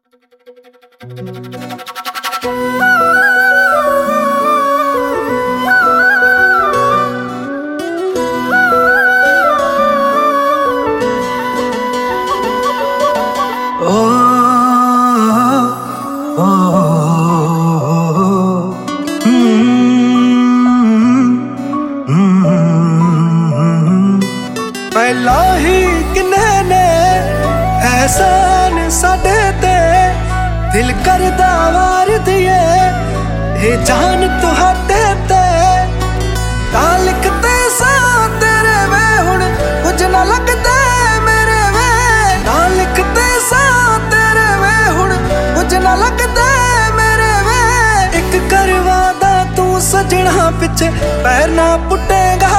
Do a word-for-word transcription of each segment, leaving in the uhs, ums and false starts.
पहला ही किन्ने ने एहसान साडे ते दिल करदा वार दिए ये जान तुहाडे ते तां लिखते सा तेरे वे हुण कुछ ना लगदे मेरे वे तां लिखते सा तेरे वे हुण कुछ ना लगदे मेरे वे एक करवादा तू सजना पिछे पैर ना पुटेगा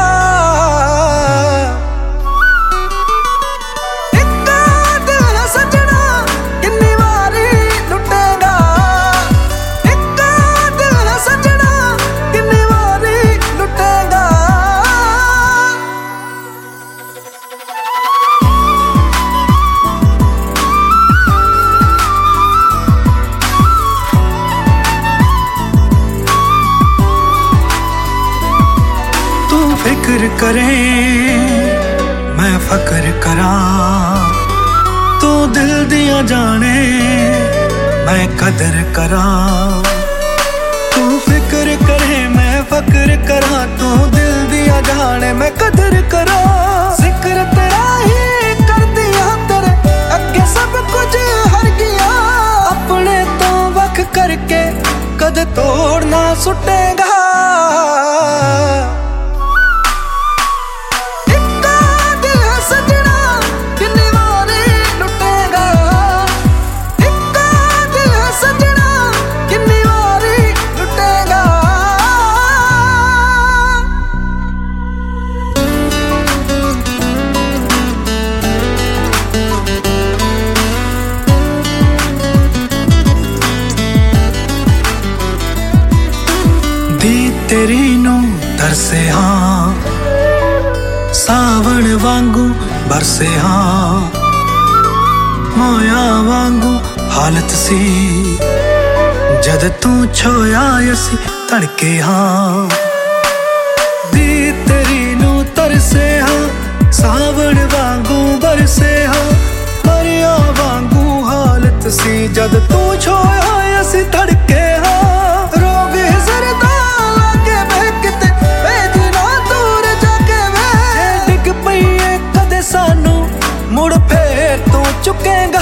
फिक्र करे मैं फक्र करा तू दिल दिया जाने मैं कदर करा तू फिक्र करे मैं फक्र करा तू दिल दिया जाने मैं कदर करा जिक्र तेरा ही कर दिया तेरे अगे सब कुछ हर गया अपने तो वख करके कद तोड़ना सुटेगा तेरी नू तरसे हाँ सावण वांगू बरसे हाँ मोया वांगू हालत सी जद तू छोया यसी तड़के हाँ दी तेरी नू तरसे हाँ सावण वांगू बरसे हाँ मोया वांगू हालत सी जद तू छोया यसी तड़के हाँ रोग जरदा सानू मुड़ फेर तू चुकेगा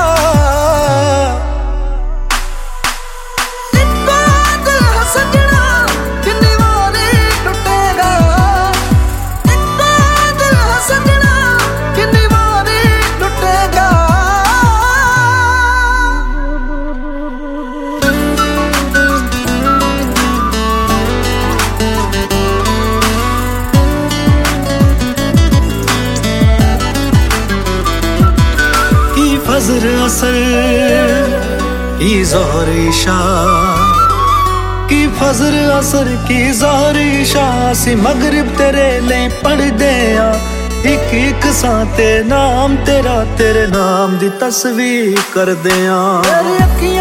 फजर असर की ज़ोहर इशा की फजर असर की ज़ोहर इशा सी मगरिब तेरे ले पढ़ दे आ एक एक सां ते नाम तेरा तेरे नाम दी तस्वीर कर दे आ।